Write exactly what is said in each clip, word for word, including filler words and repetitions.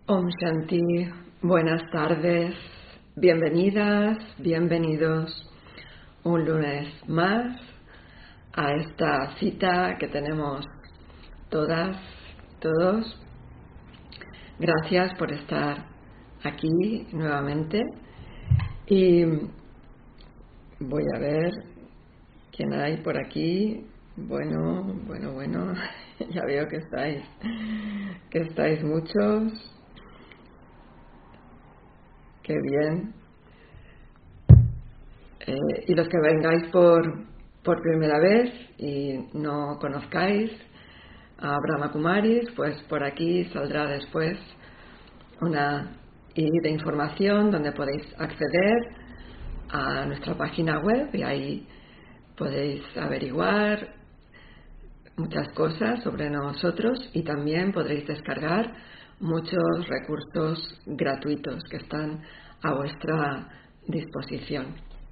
Om Shanti, buenas tardes, bienvenidas, bienvenidos un lunes más a esta cita que tenemos todas, todos. Gracias por estar aquí nuevamente y voy a ver quién hay por aquí. Bueno, bueno, bueno, ya veo que estáis, que estáis muchos. Qué bien. Eh, y los que vengáis por, por primera vez y no conozcáis a Brahma Kumaris, pues por aquí saldrá después una I D de información donde podéis acceder a nuestra página web y ahí podéis averiguar muchas cosas sobre nosotros y también podréis descargar muchos recursos gratuitos que están a vuestra disposición.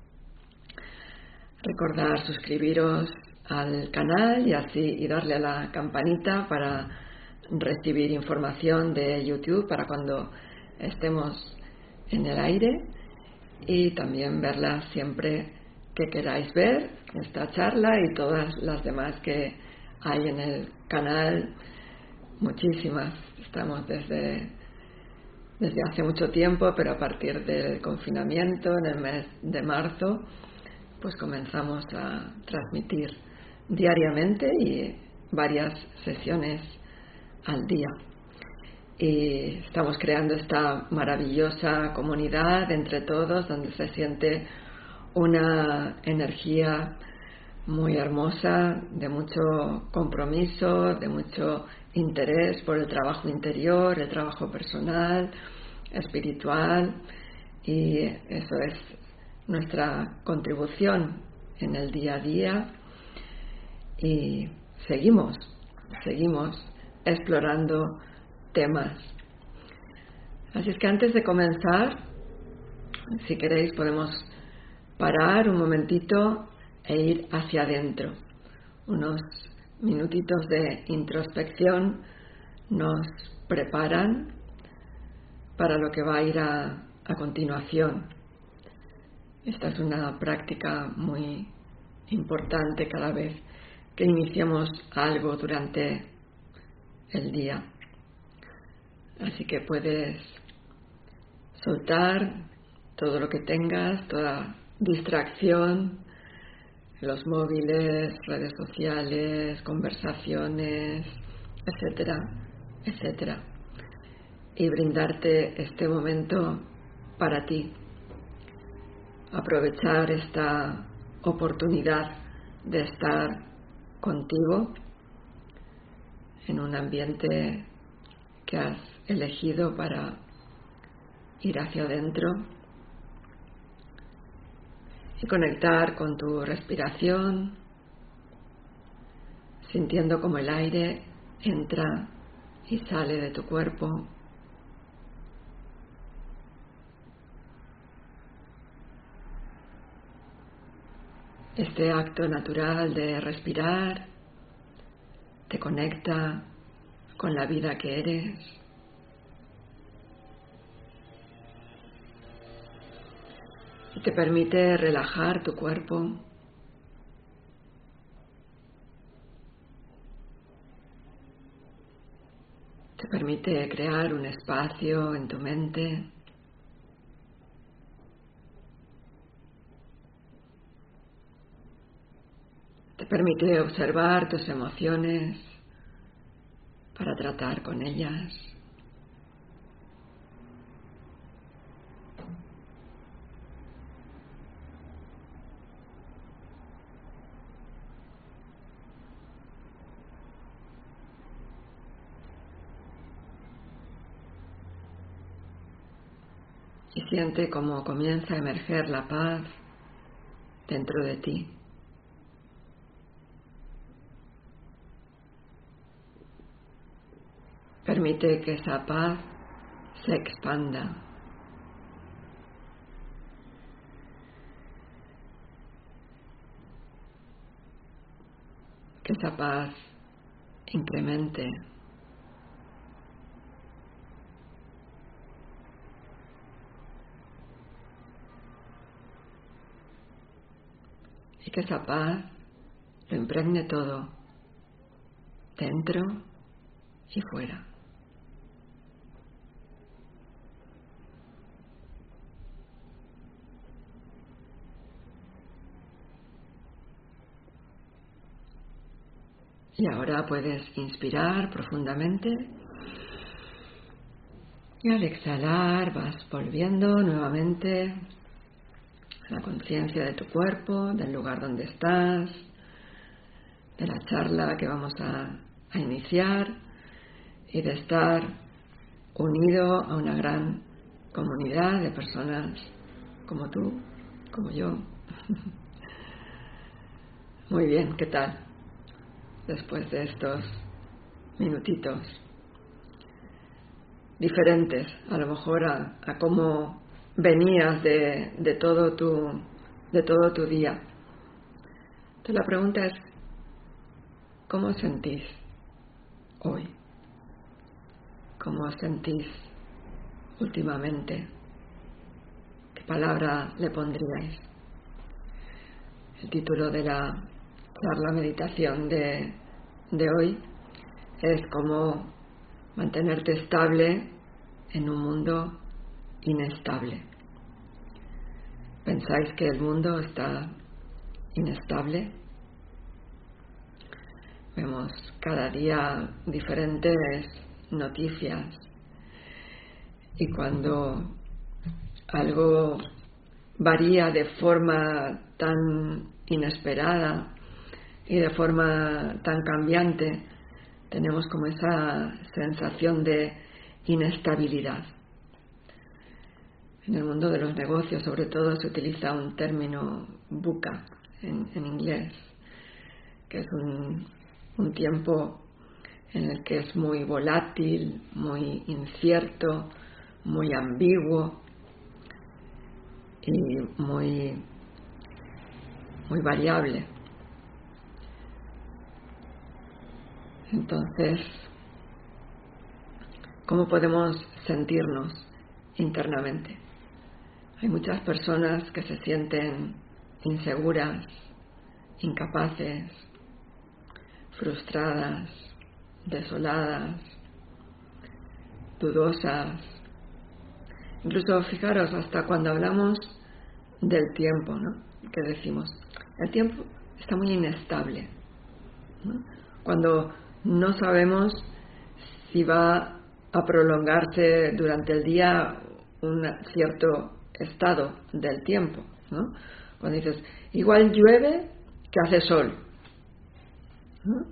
Recordar suscribiros al canal y así y darle a la campanita para recibir información de YouTube para cuando estemos en el aire y también verla siempre que queráis ver esta charla y todas las demás que hay en el canal. Muchísimas. Estamos desde, desde hace mucho tiempo, pero a partir del confinamiento, en el mes de marzo, pues comenzamos a transmitir diariamente y varias sesiones al día. Y estamos creando esta maravillosa comunidad entre todos, donde se siente una energía muy hermosa, de mucho compromiso, de mucho interés por el trabajo interior, el trabajo personal, espiritual, y eso es nuestra contribución en el día a día. Y seguimos, seguimos explorando temas. Así es que antes de comenzar, si queréis podemos parar un momentito e ir hacia adentro. Unos minutitos de introspección nos preparan para lo que va a ir a, a continuación. Esta es una práctica muy importante cada vez que iniciamos algo durante el día. Así que puedes soltar todo lo que tengas, toda distracción, los móviles, redes sociales, conversaciones, etcétera, etcétera, y brindarte este momento para ti. Aprovechar esta oportunidad de estar contigo en un ambiente que has elegido para ir hacia adentro y conectar con tu respiración, sintiendo como el aire entra y sale de tu cuerpo. Este acto natural de respirar te conecta con la vida que eres. Y te permite relajar tu cuerpo. Te permite crear un espacio en tu mente. Te permite observar tus emociones para tratar con ellas. Y siente cómo comienza a emerger la paz dentro de ti. Permite que esa paz se expanda. Que esa paz incremente. y que esa paz lo impregne todo, dentro y fuera. Y ahora puedes inspirar profundamente y al exhalar vas volviendo nuevamente a la conciencia de tu cuerpo, del lugar donde estás, de la charla que vamos a, a iniciar y de estar unido a una gran comunidad de personas como tú, como yo. Muy bien, ¿qué tal? Después de estos minutitos diferentes, a lo mejor a, a cómo venías de, de, todo tu, de todo tu día. Entonces la pregunta es, ¿cómo os sentís hoy? ¿Cómo os sentís últimamente? ¿Qué palabra le pondríais? El título de la charla meditación de, de hoy es cómo mantenerte estable en un mundo inestable. ¿Pensáis que el mundo está inestable? Vemos cada día diferentes noticias y cuando algo varía de forma tan inesperada y de forma tan cambiante, tenemos como esa sensación de inestabilidad. En el mundo de los negocios, sobre todo, se utiliza un término VUCA en, en inglés, que es un, un tiempo en el que es muy volátil, muy incierto, muy ambiguo y muy, muy variable. Entonces, ¿cómo podemos sentirnos internamente? Hay muchas personas que se sienten inseguras, incapaces, frustradas, desoladas, dudosas. Incluso, fijaros, hasta cuando hablamos del tiempo, ¿no? Que decimos, el tiempo está muy inestable, ¿no? Cuando no sabemos si va a prolongarse durante el día un cierto estado del tiempo, ¿no? Cuando dices, igual llueve que hace sol, ¿no?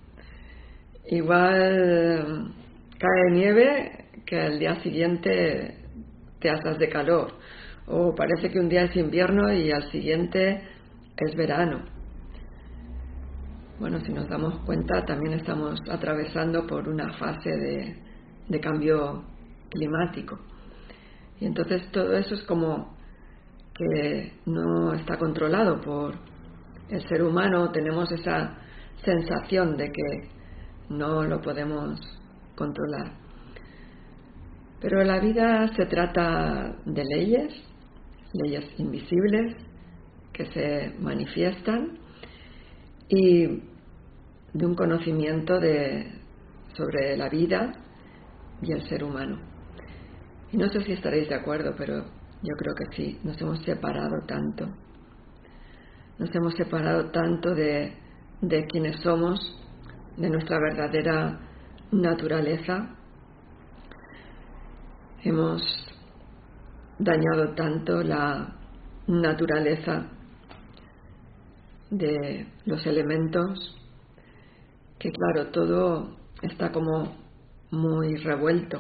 Igual cae nieve que al día siguiente te asas de calor, o parece que un día es invierno y al siguiente es verano. Bueno, si nos damos cuenta, también estamos atravesando por una fase de, de cambio climático. Y entonces todo eso es como que no está controlado por el ser humano. Tenemos esa sensación de que no lo podemos controlar. Pero la vida se trata de leyes, leyes invisibles que se manifiestan y de un conocimiento de, sobre la vida y el ser humano. Y no sé si estaréis de acuerdo, pero yo creo que sí, nos hemos separado tanto. Nos hemos separado tanto de, de quienes somos, de nuestra verdadera naturaleza. Hemos dañado tanto la naturaleza de los elementos que, claro, todo está como muy revuelto.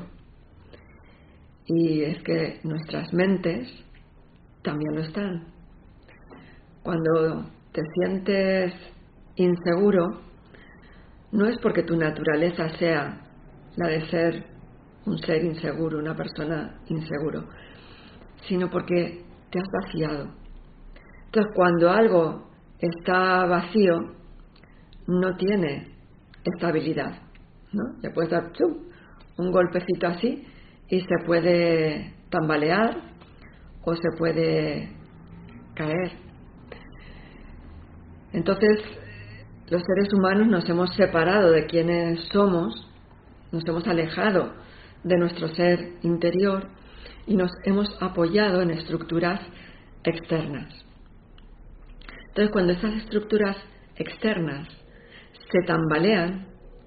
Y es que nuestras mentes también lo están. Cuando te sientes inseguro, no es porque tu naturaleza sea la de ser un ser inseguro, una persona inseguro, sino porque te has vaciado. Entonces, cuando algo está vacío, no tiene estabilidad, ¿no? Le puedes dar ¡chum! Un golpecito así y se puede tambalear o se puede caer. Entonces, los seres humanos nos hemos separado de quienes somos, nos hemos alejado de nuestro ser interior y nos hemos apoyado en estructuras externas. Entonces, cuando esas estructuras externas se tambalean,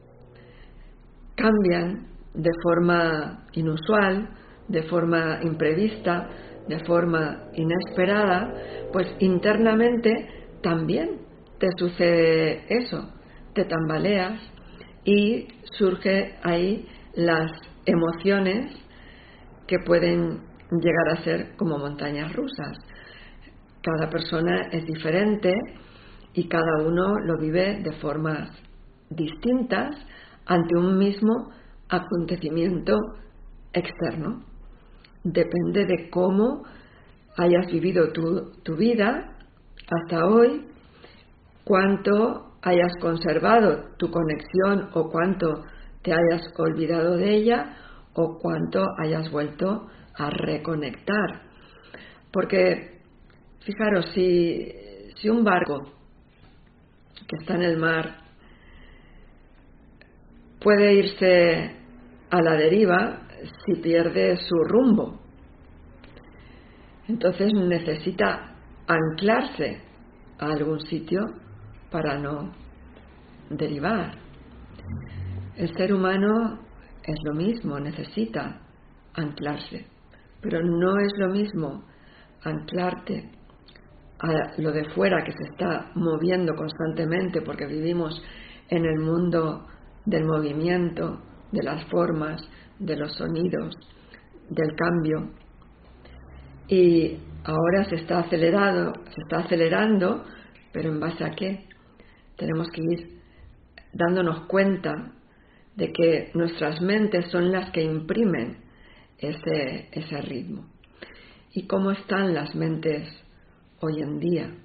cambian de forma inusual, de forma imprevista, de forma inesperada, pues internamente también te sucede eso, te tambaleas y surge ahí las emociones que pueden llegar a ser como montañas rusas. Cada persona es diferente y cada uno lo vive de formas distintas ante un mismo acontecimiento externo. Depende de cómo hayas vivido tu, tu vida hasta hoy, cuánto hayas conservado tu conexión o cuánto te hayas olvidado de ella o cuánto hayas vuelto a reconectar. Porque, fijaros, si, si un barco que está en el mar puede irse a la deriva si pierde su rumbo, entonces necesita anclarse a algún sitio para no derivar. El ser humano es lo mismo, necesita anclarse, pero no es lo mismo anclarte a lo de fuera que se está moviendo constantemente, porque vivimos en el mundo del movimiento, de las formas, de los sonidos, del cambio. Y ahora se está acelerado, se está acelerando, pero ¿en base a qué? Tenemos que ir dándonos cuenta de que nuestras mentes son las que imprimen ese, ese ritmo. ¿Y cómo están las mentes hoy en día?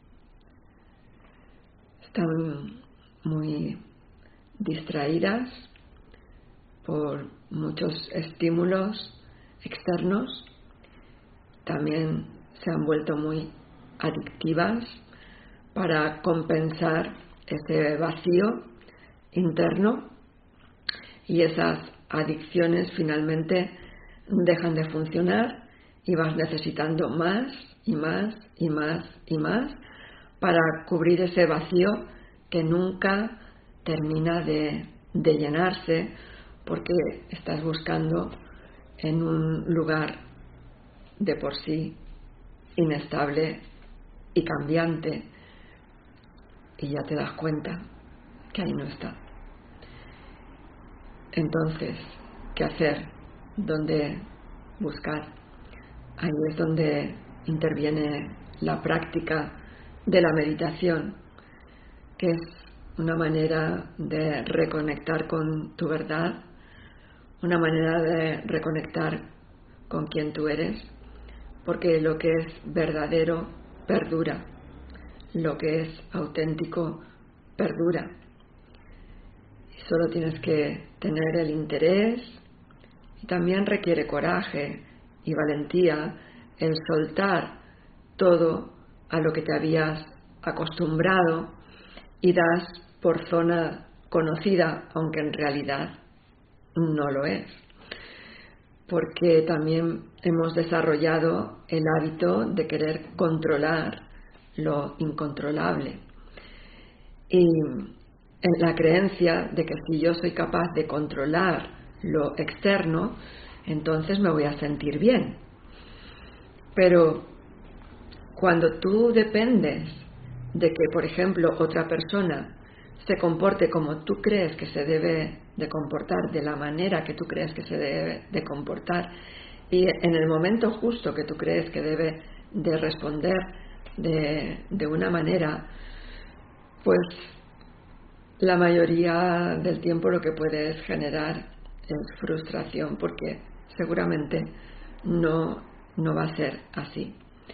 Están muy distraídas por muchos estímulos externos. También se han vuelto muy adictivas para compensar ese vacío interno, y esas adicciones finalmente dejan de funcionar y vas necesitando más y más y más y más para cubrir ese vacío que nunca termina de, de llenarse, porque estás buscando en un lugar de por sí inestable y cambiante, y ya te das cuenta que ahí no está. Entonces, ¿qué hacer? ¿Dónde buscar? Ahí es donde interviene la práctica de la meditación, que es una manera de reconectar con tu verdad, una manera de reconectar con quien tú eres, porque lo que es verdadero perdura, lo que es auténtico perdura. Y solo tienes que tener el interés, y también requiere coraje y valentía el soltar todo a lo que te habías acostumbrado y das por zona conocida, aunque en realidad no lo es. Porque también hemos desarrollado el hábito de querer controlar lo incontrolable. Y en la creencia de que si yo soy capaz de controlar lo externo, entonces me voy a sentir bien. Pero cuando tú dependes de que, por ejemplo, otra persona se comporte como tú crees que se debe de comportar, de la manera que tú crees que se debe de comportar, y en el momento justo que tú crees que debe de responder de, de una manera, pues la mayoría del tiempo lo que puedes generar es frustración, porque seguramente no, no va a ser así.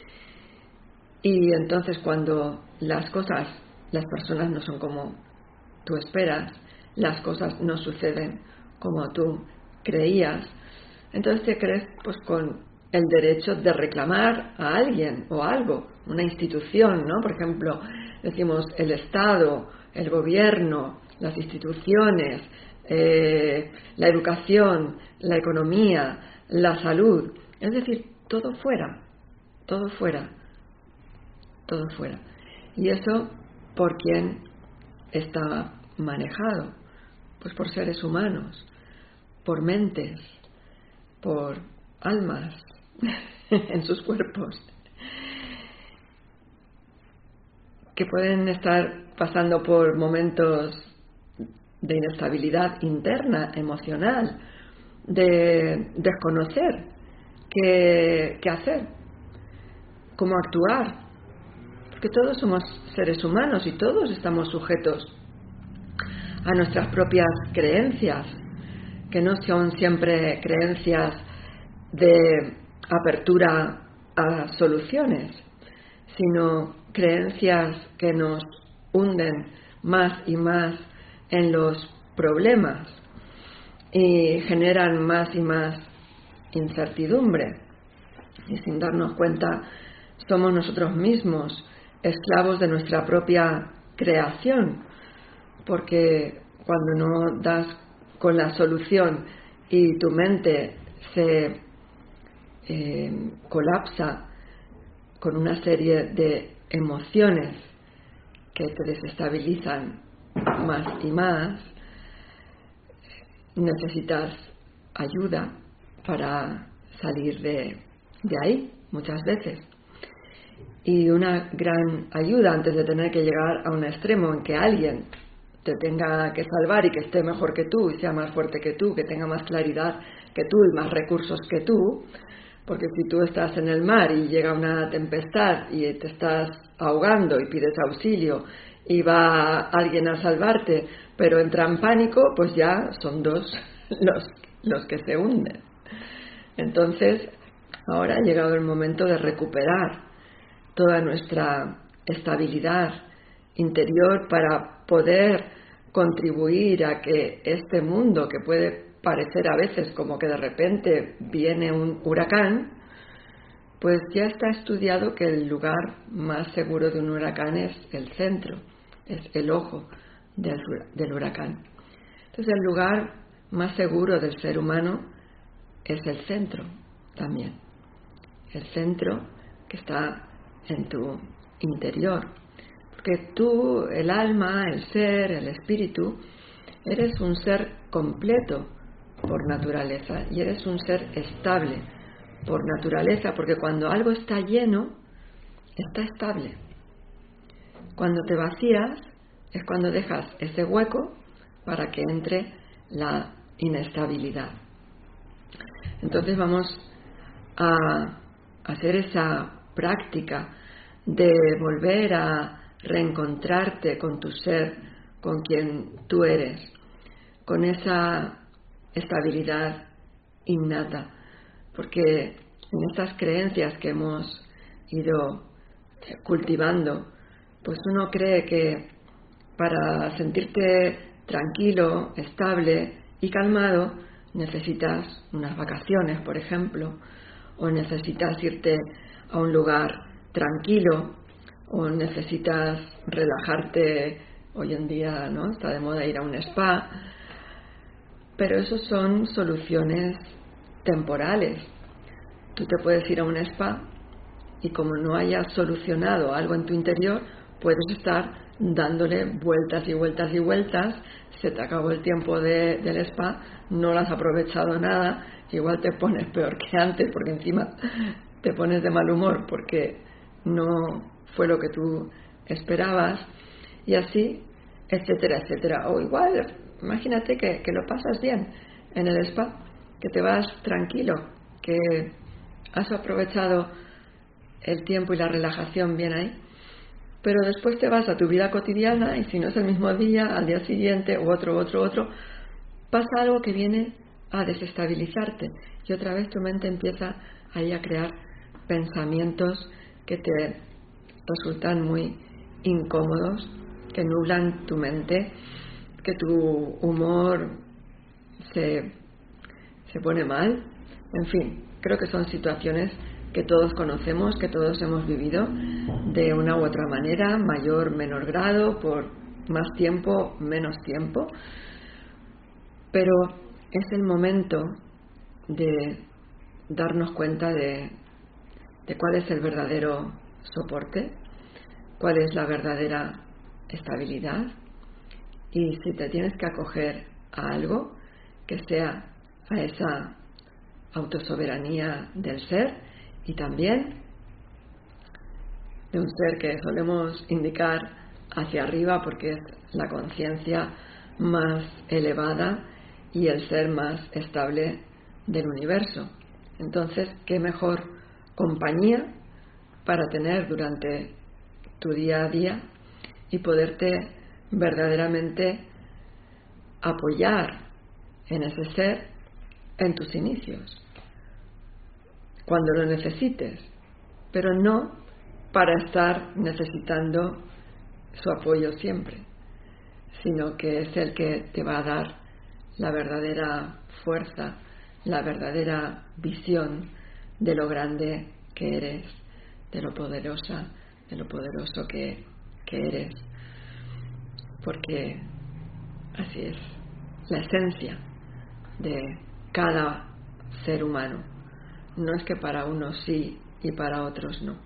Y entonces cuando las cosas, las personas no son como tú esperas, las cosas no suceden como tú creías, entonces te crees pues con el derecho de reclamar a alguien o algo una institución, ¿no? Por ejemplo, decimos el Estado, el gobierno, las instituciones, eh, la educación, la economía, la salud, es decir, todo fuera, todo fuera, todo fuera. Y eso, ¿por quién está manejado? Pues por seres humanos, por mentes, por almas en sus cuerpos, que pueden estar pasando por momentos de inestabilidad interna, emocional, de desconocer qué, qué hacer, cómo actuar, porque todos somos seres humanos y todos estamos sujetos a nuestras propias creencias, que no son siempre creencias de apertura a soluciones, sino creencias que nos hunden más y más en los problemas y generan más y más incertidumbre. Y sin darnos cuenta, somos nosotros mismos esclavos de nuestra propia creación, porque cuando no das con la solución y tu mente se eh, colapsa con una serie de emociones que te desestabilizan más y más, necesitas ayuda para salir de, de ahí muchas veces. Y una gran ayuda antes de tener que llegar a un extremo en que alguien te tenga que salvar y que esté mejor que tú y sea más fuerte que tú, que tenga más claridad que tú y más recursos que tú, porque si tú estás en el mar y llega una tempestad y te estás ahogando y pides auxilio y va alguien a salvarte, pero entra en pánico, pues ya son dos los, los que se hunden. Entonces, ahora ha llegado el momento de recuperar toda nuestra estabilidad interior para poder contribuir a que este mundo, que puede parecer a veces como que de repente viene un huracán, pues ya está estudiado que el lugar más seguro de un huracán es el centro, es el ojo del, del huracán. Entonces el lugar más seguro del ser humano es el centro también, el centro que está en tu interior, porque tú, el alma, el ser, el espíritu, eres un ser completo por naturaleza y eres un ser estable por naturaleza, porque cuando algo está lleno, está estable. Cuando te vacías es cuando dejas ese hueco para que entre la inestabilidad. Entonces vamos a hacer esa práctica de volver a reencontrarte con tu ser, con quien tú eres, con esa estabilidad innata, porque en estas creencias que hemos ido cultivando, pues uno cree que para sentirte tranquilo, estable y calmado necesitas unas vacaciones, por ejemplo, o necesitas irte a un lugar tranquilo, o necesitas relajarte. Hoy en día, ¿no?, está de moda ir a un spa, pero eso son soluciones temporales. Tú te puedes ir a un spa y como no hayas solucionado algo en tu interior, puedes estar dándole vueltas y vueltas y vueltas, se te acabó el tiempo de, del spa, no lo has aprovechado nada, igual te pones peor que antes porque encima te pones de mal humor porque no fue lo que tú esperabas, y así, etcétera, etcétera. O igual, imagínate que, que lo pasas bien en el spa, que te vas tranquilo, que has aprovechado el tiempo y la relajación bien ahí, pero después te vas a tu vida cotidiana y si no es el mismo día, al día siguiente, u otro, otro, otro, pasa algo que viene a desestabilizarte y otra vez tu mente empieza ahí a crear pensamientos que te resultan muy incómodos, que nublan tu mente, que tu humor se, se pone mal. En fin, creo que son situaciones que todos conocemos, que todos hemos vivido de una u otra manera, mayor, menor grado, por más tiempo, menos tiempo. Pero es el momento de darnos cuenta de, de cuál es el verdadero soporte, cuál es la verdadera estabilidad, y si te tienes que acoger a algo, que sea a esa autosoberanía del ser, y también de un ser que solemos indicar hacia arriba porque es la conciencia más elevada y el ser más estable del universo. Entonces, ¿qué mejor compañía para tener durante tu día a día y poderte verdaderamente apoyar en ese ser en tus inicios, cuando lo necesites, pero no para estar necesitando su apoyo siempre, sino que es el que te va a dar la verdadera fuerza, la verdadera visión de lo grande que eres, de lo poderosa, de lo poderoso que, que eres, porque así es la esencia de cada ser humano. No es que para unos sí y para otros no,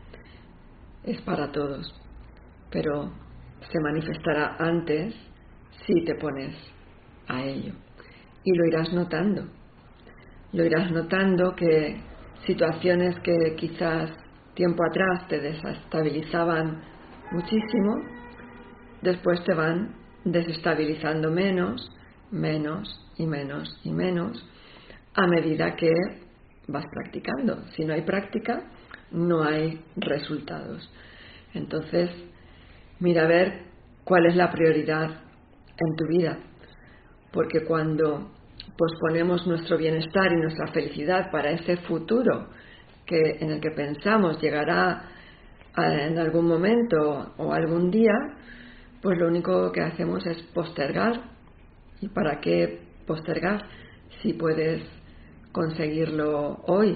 es para todos, pero se manifestará antes si te pones a ello, y lo irás notando, lo irás notando que situaciones que quizás tiempo atrás te desestabilizaban muchísimo, después te van desestabilizando menos, menos y menos y menos a medida que vas practicando. Si no hay práctica, no hay resultados. Entonces, mira a ver cuál es la prioridad en tu vida, porque cuando posponemos nuestro bienestar y nuestra felicidad para ese futuro que en el que pensamos llegará en algún momento o algún día, pues lo único que hacemos es postergar. ¿Y para qué postergar si puedes conseguirlo hoy?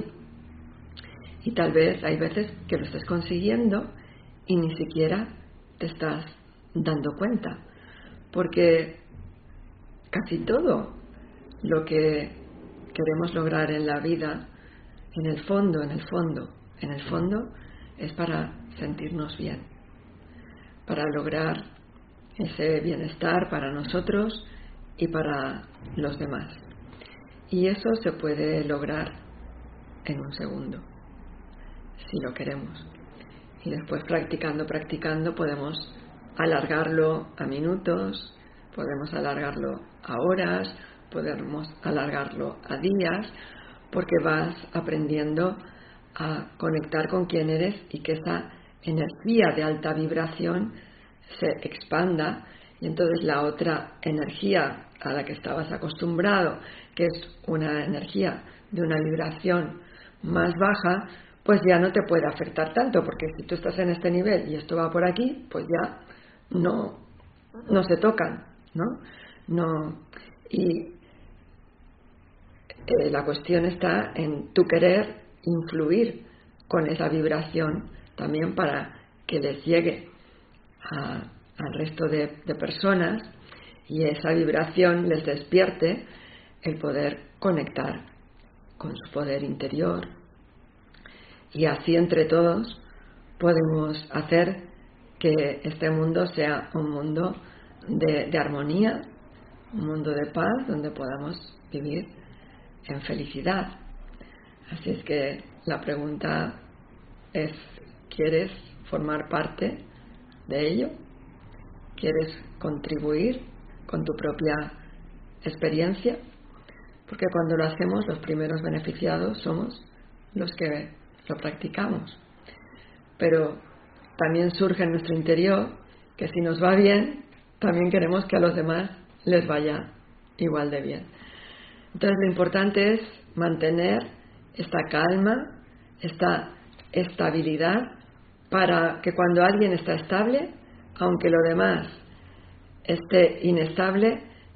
Y tal vez hay veces que lo estés consiguiendo y ni siquiera te estás dando cuenta, porque casi todo lo que queremos lograr en la vida, en el fondo, en el fondo, en el fondo, es para sentirnos bien, para lograr ese bienestar para nosotros y para los demás. Y eso se puede lograr en un segundo, si lo queremos. Y después, practicando, practicando, podemos alargarlo a minutos, podemos alargarlo a horas, podemos alargarlo a días, porque vas aprendiendo a conectar con quién eres y que esa energía de alta vibración se expanda, y entonces la otra energía a la que estabas acostumbrado, que es una energía de una vibración más baja, pues ya no te puede afectar tanto, porque si tú estás en este nivel y esto va por aquí, pues ya no, no se tocan, ¿no? No, y eh, la cuestión está en tu querer influir con esa vibración también para que les llegue a, al resto de, de personas, y esa vibración les despierte el poder conectar con su poder interior. Y así entre todos podemos hacer que este mundo sea un mundo de, de armonía, un mundo de paz, donde podamos vivir en felicidad. Así es que la pregunta es: ¿quieres formar parte de ello? ¿Quieres contribuir con tu propia experiencia? Porque cuando lo hacemos, los primeros beneficiados somos los que lo practicamos. Pero también surge en nuestro interior que si nos va bien, también queremos que a los demás les vaya igual de bien. Entonces lo importante es mantener esta calma, esta estabilidad, para que cuando alguien está estable, aunque lo demás esté inestable,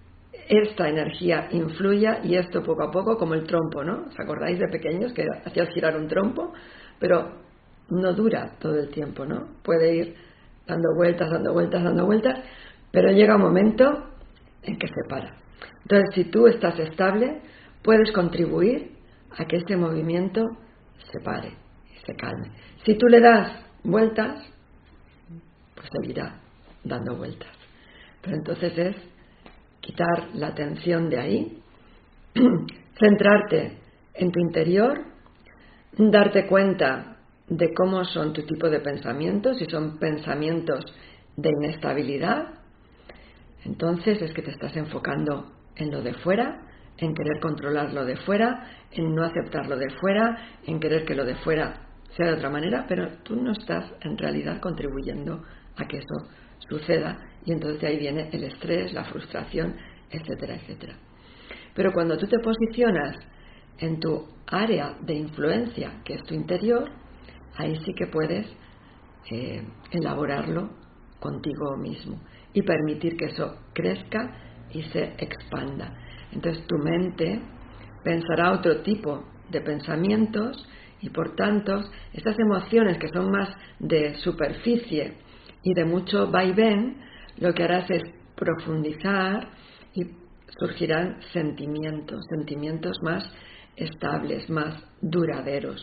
esta energía influya y esto poco a poco, como el trompo, ¿no? ¿Os acordáis de pequeños que hacías girar un trompo? Pero no dura todo el tiempo, ¿no? Puede ir dando vueltas, dando vueltas, dando vueltas, pero llega un momento en que se para. Entonces, si tú estás estable, puedes contribuir a que este movimiento se pare y se calme. Si tú le das vueltas, pues seguirá dando vueltas. Pero entonces es quitar la atención de ahí, centrarte en tu interior, darte cuenta de cómo son tu tipo de pensamientos, si son pensamientos de inestabilidad, entonces es que te estás enfocando en lo de fuera, en querer controlar lo de fuera, en no aceptar lo de fuera, en querer que lo de fuera sea de otra manera, pero tú no estás en realidad contribuyendo a que eso suceda, y entonces de ahí viene el estrés, la frustración, etcétera, etcétera. Pero cuando tú te posicionas en tu área de influencia, que es tu interior, ahí sí que puedes eh, elaborarlo contigo mismo y permitir que eso crezca y se expanda. Entonces tu mente pensará otro tipo de pensamientos y por tanto estas emociones que son más de superficie y de mucho vaivén, lo que harás es profundizar y surgirán sentimientos, sentimientos más estables, más duraderos.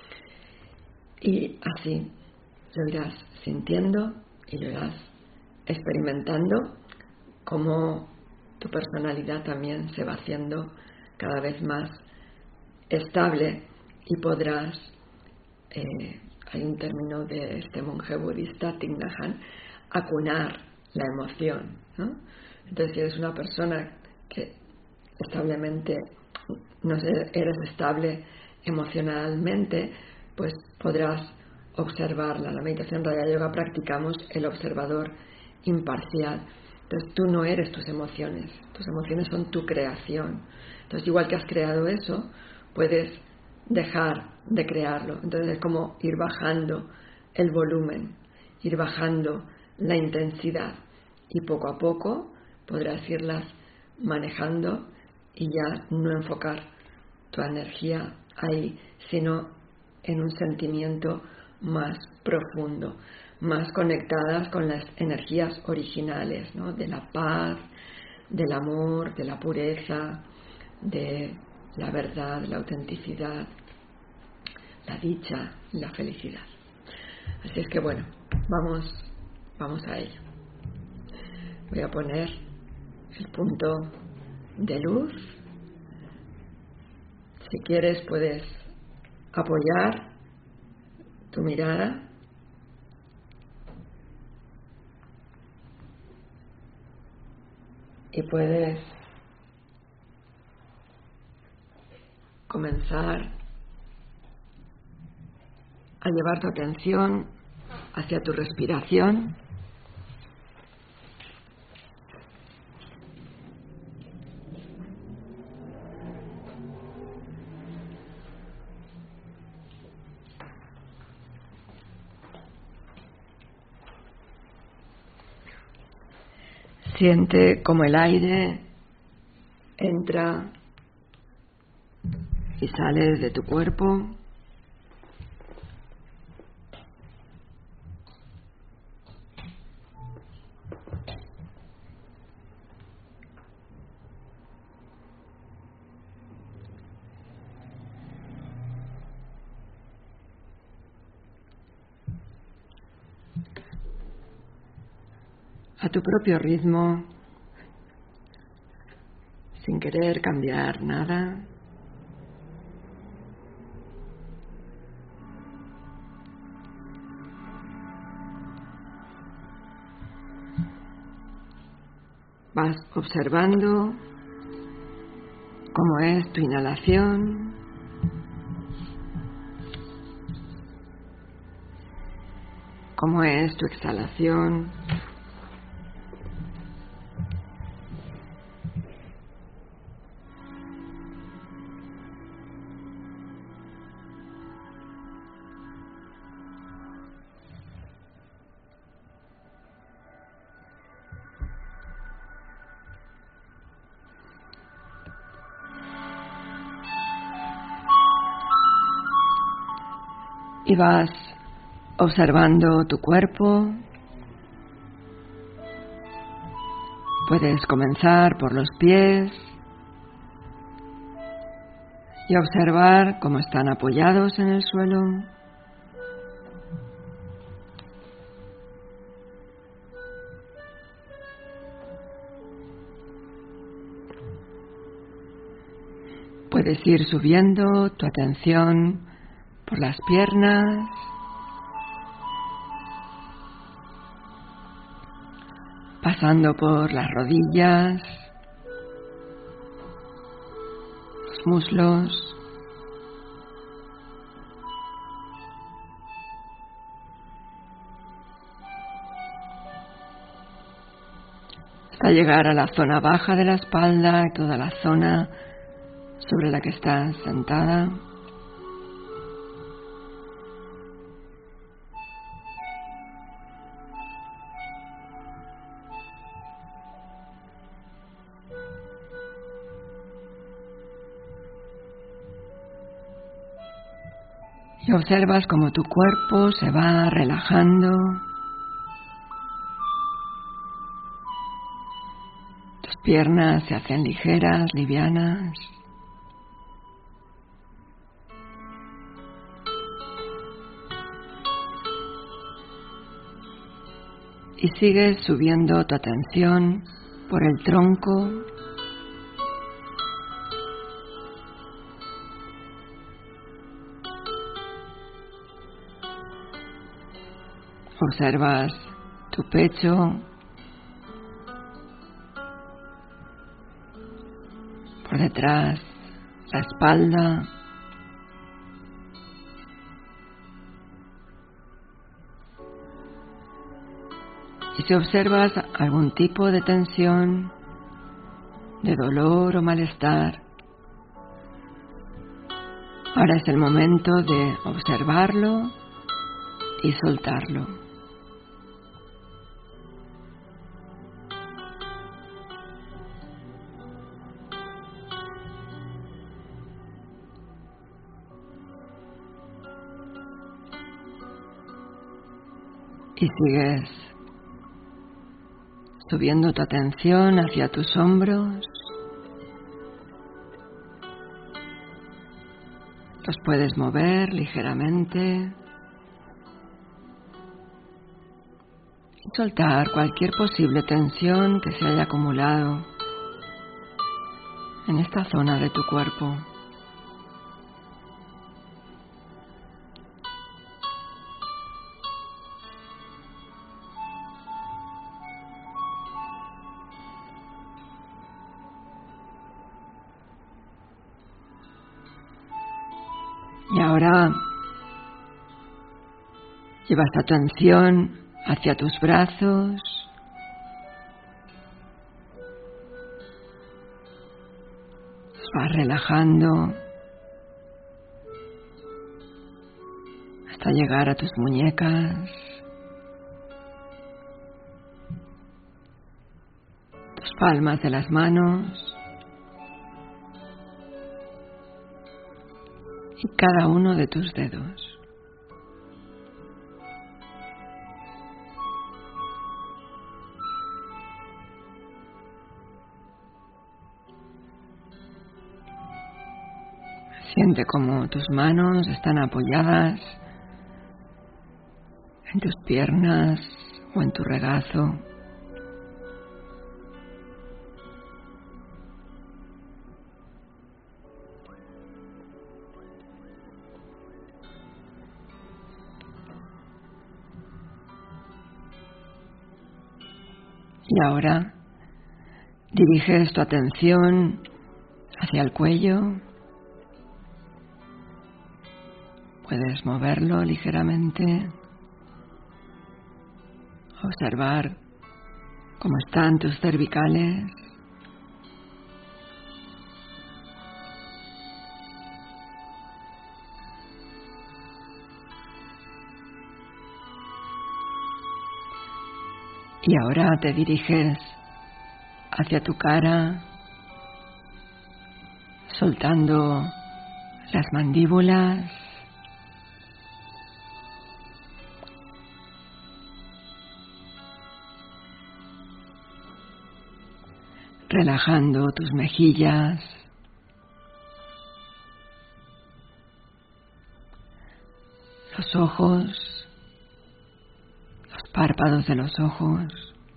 Y así lo irás sintiendo y lo irás experimentando, como tu personalidad también se va haciendo cada vez más estable y podrás, eh, hay un término de este monje budista, Thich Nhat Hanh, acunar la emoción, ¿no? Entonces, si eres una persona que establemente no sé, eres estable emocionalmente, pues podrás observarla. En la meditación Raja Yoga practicamos el observador imparcial. Entonces tú no eres tus emociones, tus emociones son tu creación. Entonces igual que has creado eso, puedes dejar de crearlo. Entonces es como ir bajando el volumen, ir bajando la intensidad y poco a poco podrás irlas manejando y ya no enfocar tu energía ahí, sino en un sentimiento más profundo, más conectadas con las energías originales, ¿no? De la paz, del amor, de la pureza, de la verdad, la autenticidad, la dicha, la felicidad. Así es que bueno, vamos, vamos a ello. Voy a poner el punto de luz. Si quieres puedes apoyar tu mirada y puedes comenzar a llevar tu atención hacia tu respiración. Siente como el aire entra y sale de tu cuerpo. A tu propio ritmo, sin querer cambiar nada. Vas observando cómo es tu inhalación, cómo es tu exhalación. Y vas observando tu cuerpo. Puedes comenzar por los pies y observar cómo están apoyados en el suelo. Puedes ir subiendo tu atención por las piernas, pasando por las rodillas, los muslos, hasta llegar a la zona baja de la espalda y toda la zona sobre la que estás sentada. Y observas cómo tu cuerpo se va relajando. Tus piernas se hacen ligeras, livianas. Y sigues subiendo tu atención por el tronco. Observas tu pecho, por detrás la espalda, y si observas algún tipo de tensión, de dolor o malestar, ahora es el momento de observarlo y soltarlo. Y sigues subiendo tu atención hacia tus hombros. Los puedes mover ligeramente y soltar cualquier posible tensión que se haya acumulado en esta zona de tu cuerpo. Y ahora llevas tu atención hacia tus brazos, los vas relajando hasta llegar a tus muñecas, tus palmas de las manos y cada uno de tus dedos. Siente cómo tus manos están apoyadas en tus piernas o en tu regazo. Y ahora diriges tu atención hacia el cuello. Puedes moverlo ligeramente, observar cómo están tus cervicales. Y ahora te diriges hacia tu cara, soltando las mandíbulas, relajando tus mejillas, los ojos, los párpados de los ojos,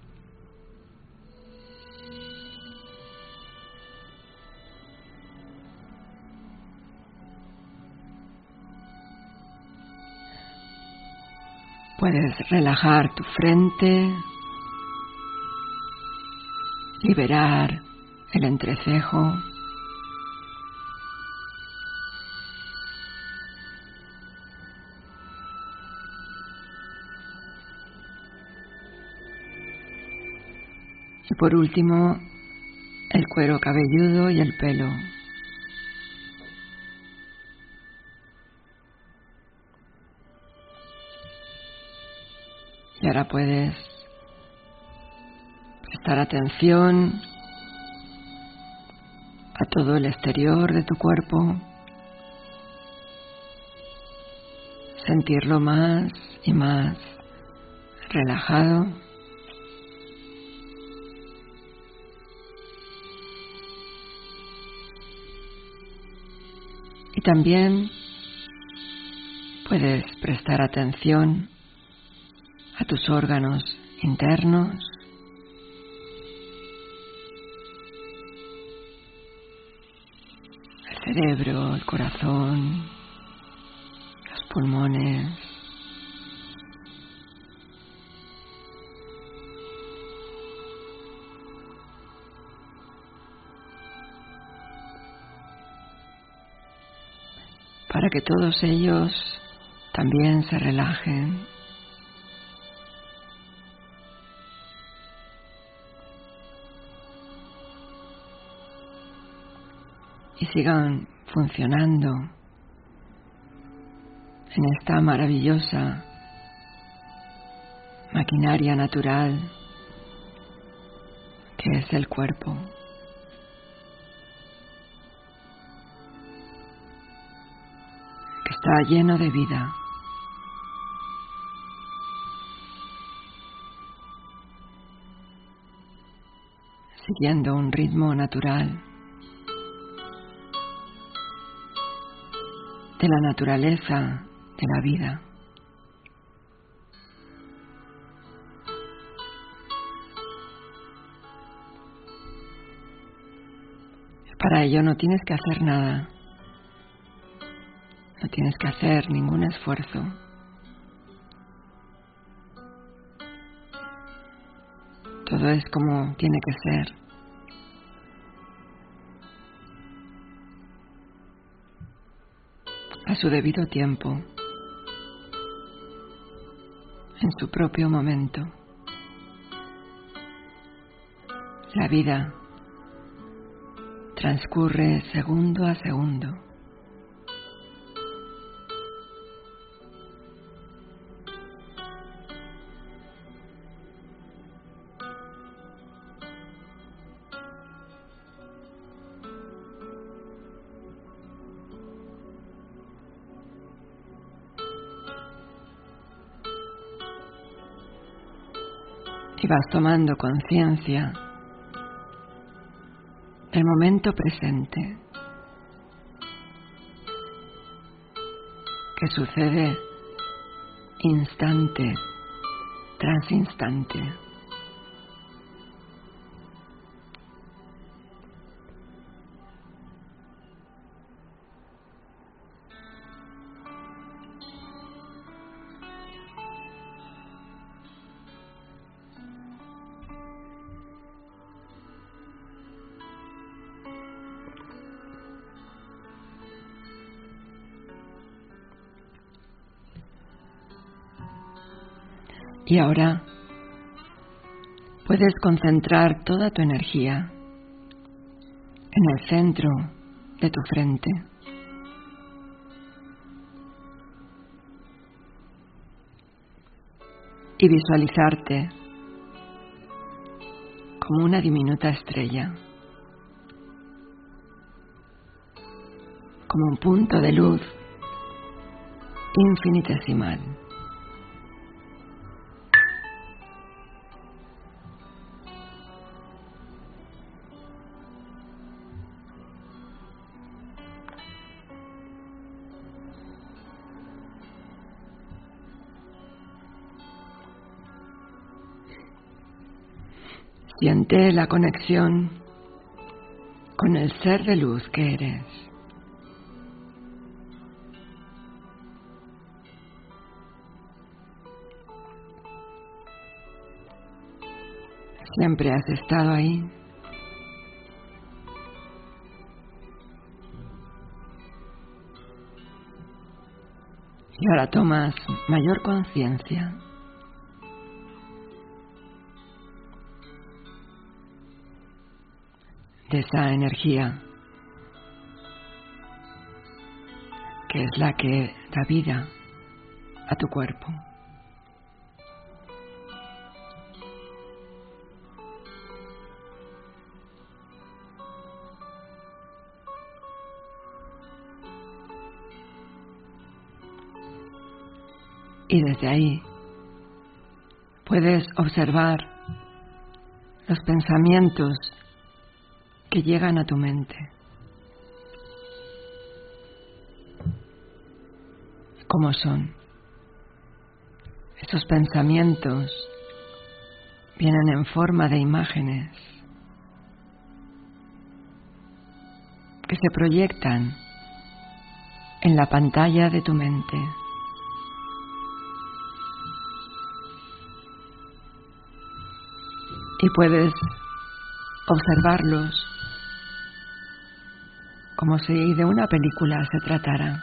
puedes relajar tu frente, liberar el entrecejo, y por último el cuero cabelludo y el pelo. Y ahora puedes prestar atención a todo el exterior de tu cuerpo, sentirlo más y más relajado. Y también puedes prestar atención a tus órganos internos, el cerebro, el corazón, los pulmones, para que todos ellos también se relajen. Y sigan funcionando en esta maravillosa maquinaria natural que es el cuerpo. Que está lleno de vida. Siguiendo un ritmo natural de la naturaleza de la vida. Para ello no tienes que hacer nada, no tienes que hacer ningún esfuerzo. Todo es como tiene que ser. A su debido tiempo, en su propio momento. La vida transcurre segundo a segundo. Y vas tomando conciencia del momento presente, que sucede instante tras instante. Y ahora puedes concentrar toda tu energía en el centro de tu frente. Y visualizarte como una diminuta estrella, como un punto de luz infinitesimal. Siente la conexión con el ser de luz que eres. Siempre has estado ahí. Y ahora tomas mayor conciencia de esa energía que es la que da vida a tu cuerpo. Y desde ahí puedes observar los pensamientos que llegan a tu mente. ¿Cómo son? Esos pensamientos vienen en forma de imágenes que se proyectan en la pantalla de tu mente. Y puedes observarlos como si de una película se tratara.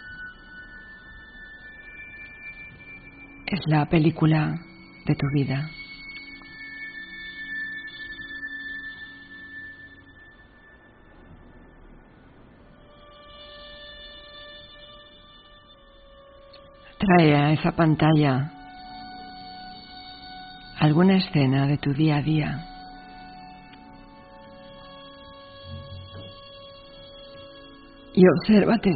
Es la película de tu vida. Trae a esa pantalla alguna escena de tu día a día. Y obsérvate.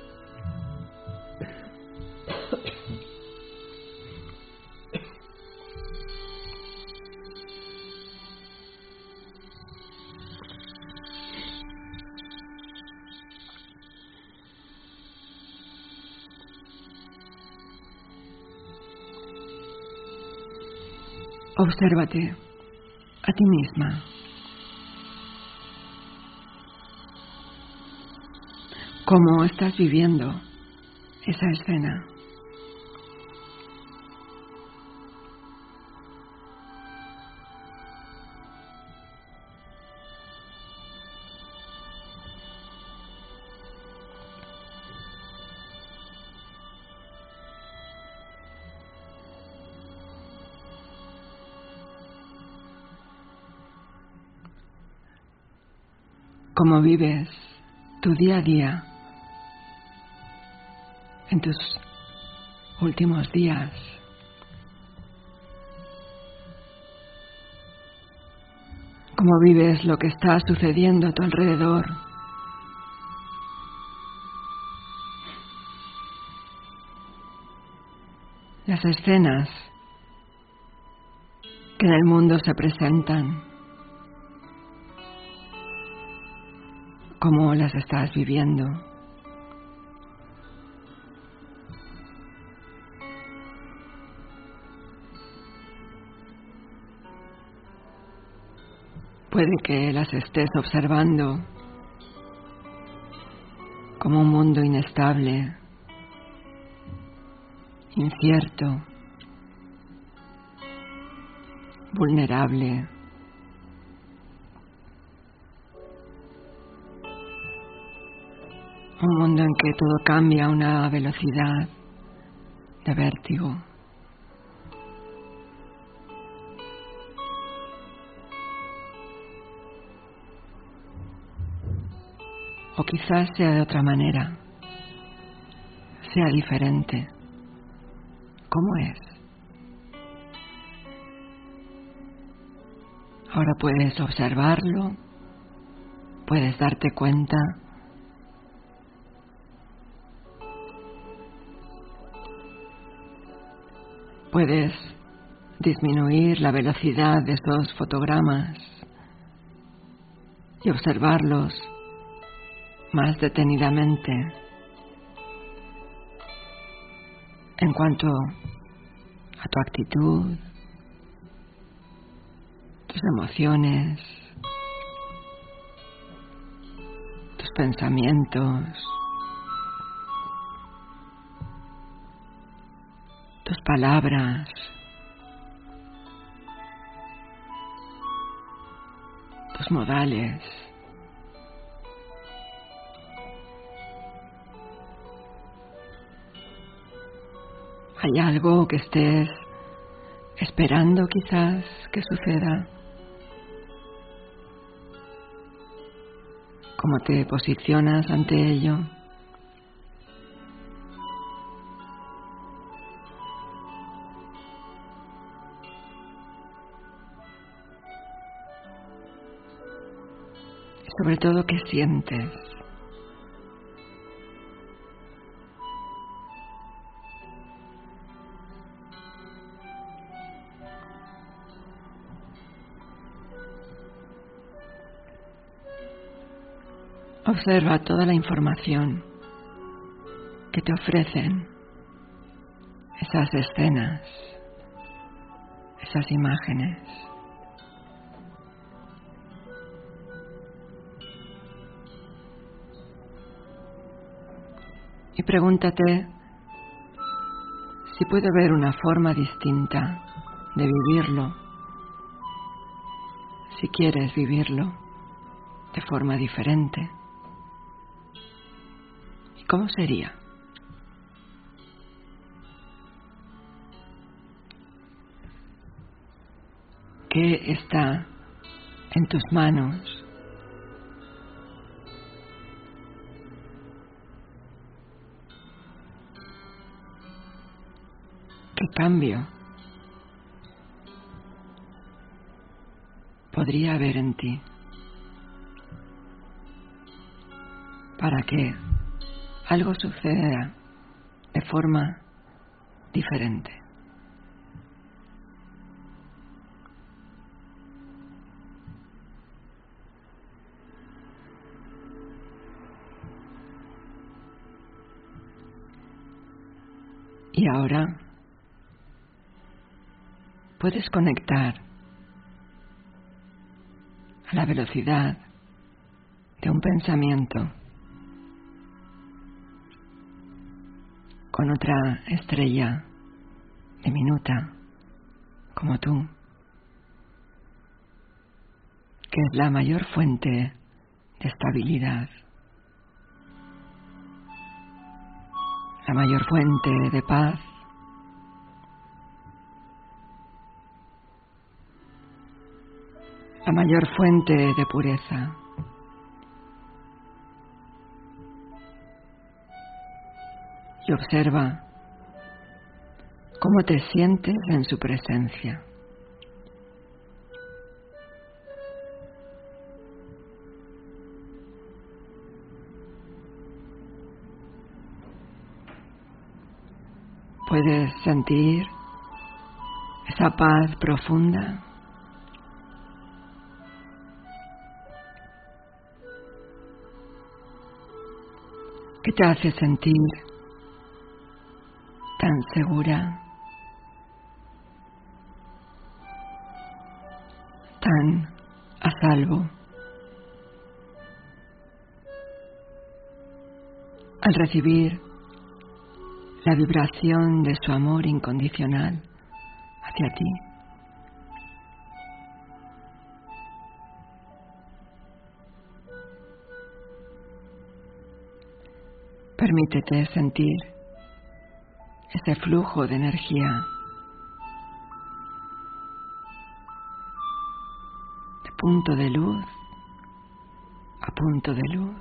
Obsérvate a ti misma. ¿Cómo estás viviendo esa escena? ¿Cómo vives tu día a día en tus últimos días? ¿Cómo vives lo que está sucediendo a tu alrededor? Las escenas que en el mundo se presentan. ¿Cómo las estás viviendo? Puede que las estés observando como un mundo inestable, incierto, vulnerable. Un mundo en que todo cambia a una velocidad de vértigo. O quizás sea de otra manera, sea diferente. ¿Cómo es? Ahora puedes observarlo, puedes darte cuenta. Puedes disminuir la velocidad de estos fotogramas y observarlos más detenidamente en cuanto a tu actitud, tu tus emociones, tus pensamientos, tus palabras, tus modales. ¿Hay algo que estés esperando quizás que suceda? ¿Cómo te posicionas ante ello? Y sobre todo, ¿qué sientes? Observa toda la información que te ofrecen esas escenas, esas imágenes. Y pregúntate si puede haber una forma distinta de vivirlo, si quieres vivirlo de forma diferente. ¿Cómo sería? ¿Qué está en tus manos? ¿Qué cambio podría haber en ti para que algo suceda de forma diferente? Y ahora puedes conectar a la velocidad de un pensamiento con otra estrella diminuta como tú, que es la mayor fuente de estabilidad, la mayor fuente de paz, la mayor fuente de pureza. Y observa cómo te sientes en su presencia. Puedes sentir esa paz profunda. Que te hace sentir tan segura, tan a salvo, al recibir la vibración de su amor incondicional hacia ti. Permítete sentir ese flujo de energía, de punto de luz a punto de luz.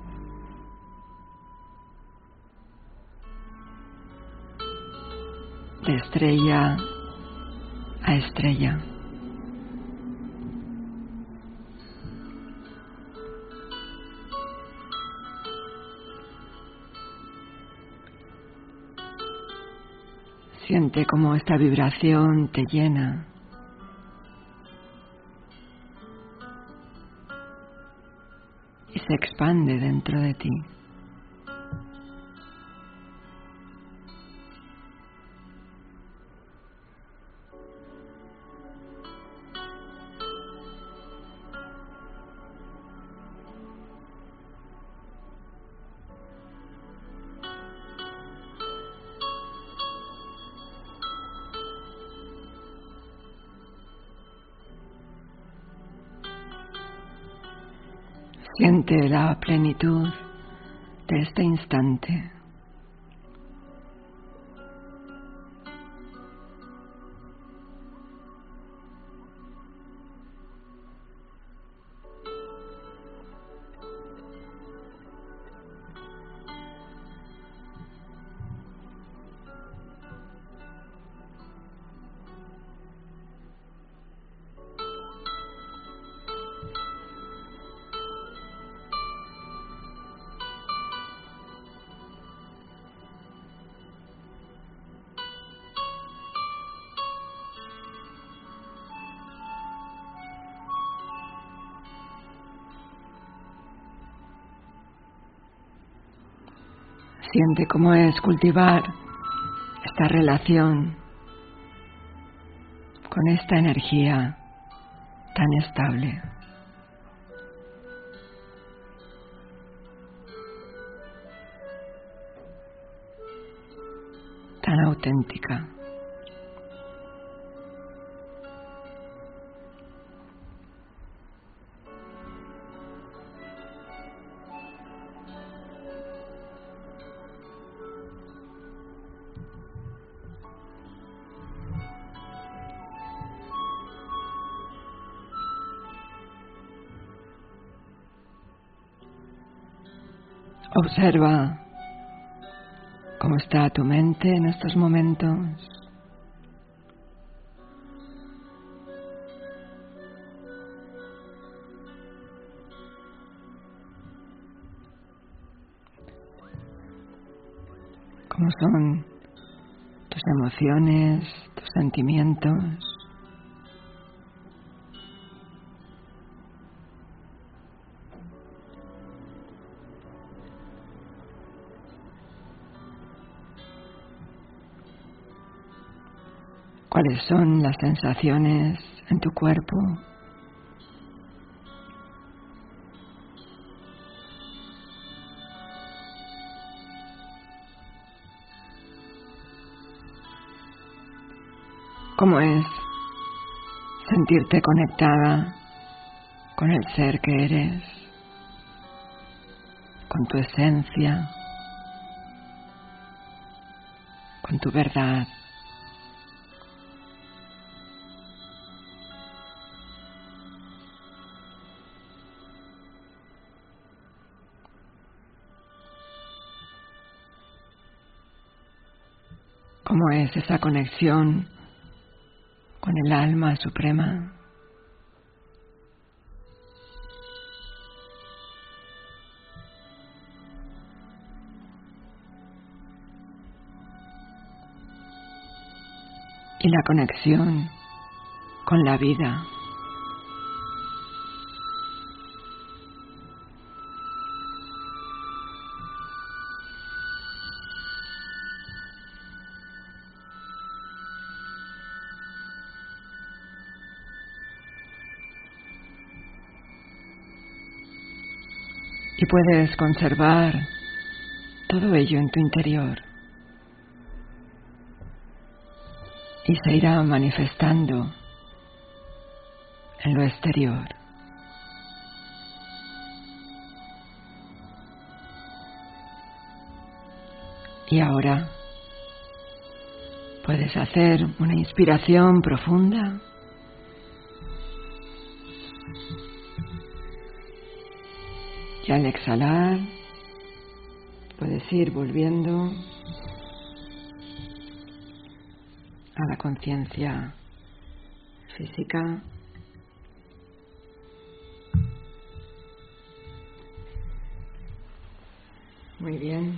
De estrella a estrella. Siente cómo esta vibración te llena. Y se expande dentro de ti. Siente la plenitud de este instante. Siente cómo es cultivar esta relación con esta energía tan estable, tan auténtica. Observa cómo está tu mente en estos momentos. Cómo son tus emociones, tus sentimientos. ¿Cuáles son las sensaciones en tu cuerpo? ¿Cómo es sentirte conectada con el ser que eres, con tu esencia, con tu verdad? ¿Cómo es esa conexión con el alma suprema? Y la conexión con la vida. Y puedes conservar todo ello en tu interior. Y se irá manifestando en lo exterior. Y ahora puedes hacer una inspiración profunda. Y al exhalar, puedes ir volviendo a la conciencia física. Muy bien.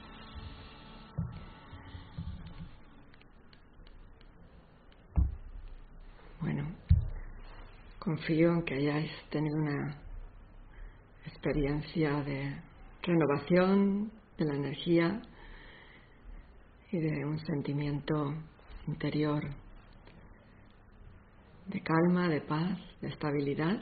Bueno, confío en que hayáis tenido una experiencia de renovación de la energía y de un sentimiento interior de calma, de paz, de estabilidad,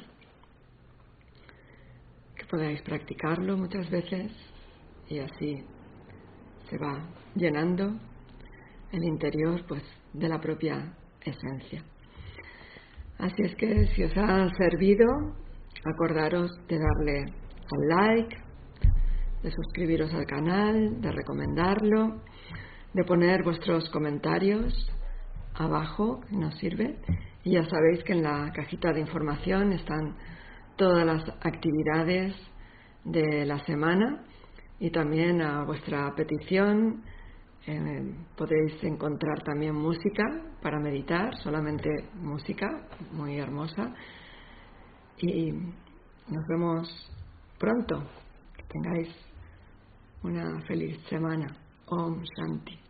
que podáis practicarlo muchas veces y así se va llenando el interior pues de la propia esencia. Así es que si os ha servido, acordaros de darle al like, de suscribiros al canal, de recomendarlo, de poner vuestros comentarios abajo, que nos sirve. Y ya sabéis que en la cajita de información están todas las actividades de la semana y también a vuestra petición eh, podéis encontrar también música para meditar, solamente música muy hermosa. Y nos vemos pronto. Que tengáis una feliz semana. Om Shanti.